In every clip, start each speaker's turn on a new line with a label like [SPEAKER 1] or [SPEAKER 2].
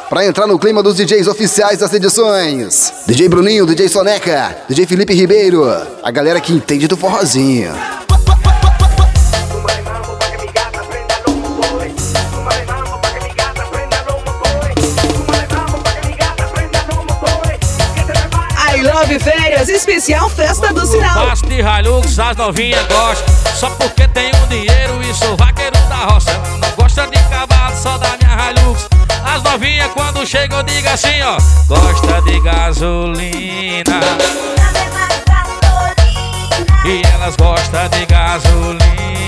[SPEAKER 1] pra entrar no clima dos DJs oficiais das edições. DJ Bruninho, DJ Soneca, DJ Felipe Ribeiro, a galera que entende do forrozinho.
[SPEAKER 2] I Love Férias, especial Festa do Sinal.
[SPEAKER 3] Passo de Hilux, as novinhas gostam, só porque tenho dinheiro e sou vaqueiro da roça. Ela não gosta de cavalo, só da minha Hilux. As novinhas quando chegam diga assim, ó, gosta de gasolina. E elas gostam de gasolina.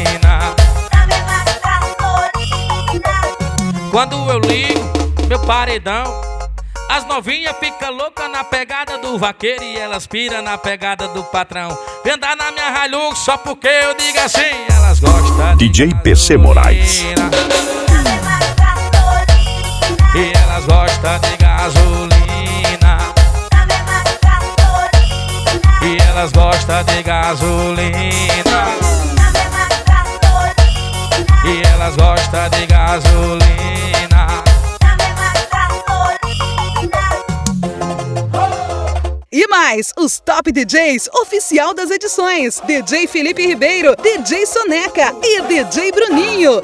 [SPEAKER 3] Quando eu ligo meu paredão, as novinhas ficam loucas na pegada do vaqueiro e elas piram na pegada do patrão. Vem andar na minha Hilux só porque eu digo assim, elas gostam de
[SPEAKER 4] DJ PC Moraes.
[SPEAKER 3] E elas gostam de gasolina. E elas gostam de gasolina. E elas gostam de gasolina.
[SPEAKER 2] E mais, os top DJs oficial das edições: DJ Felipe Ribeiro, DJ Soneca e DJ Bruninho.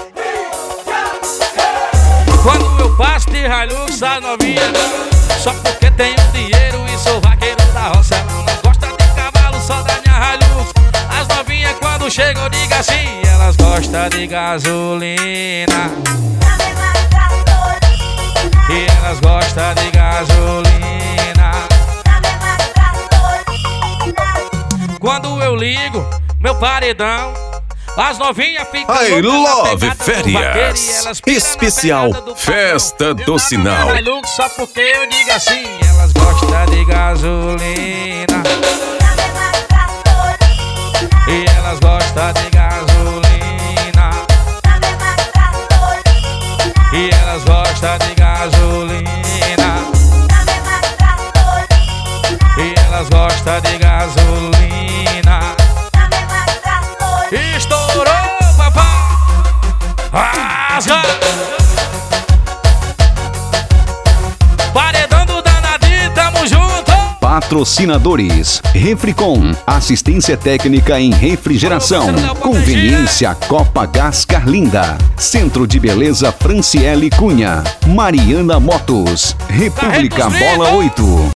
[SPEAKER 3] Quando eu passo de Hilux, as novinhas só porque tenho dinheiro e sou vaqueiro da roça. Ela não gosta de cavalo, só da minha Hilux. As novinhas quando chegam diga assim, elas gostam de gasolina. E elas gostam de gasolina. Quando eu ligo meu paredão, as novinhas ficam
[SPEAKER 4] I Love
[SPEAKER 3] loucas
[SPEAKER 4] Férias, especial Festa do Sinal.
[SPEAKER 3] Só porque eu digo assim, elas gostam de gasolina. E elas gostam de gasolina. E elas gostam de gasolina. E elas gostam de gasolina. Estourou, papai! Rasga! Paredão do danadinho, tamo junto!
[SPEAKER 4] Patrocinadores: Refricom, assistência técnica em refrigeração. Conveniência Copa Gás Carlinda. Centro de Beleza Franciele Cunha. Mariana Motos. República Bola 8.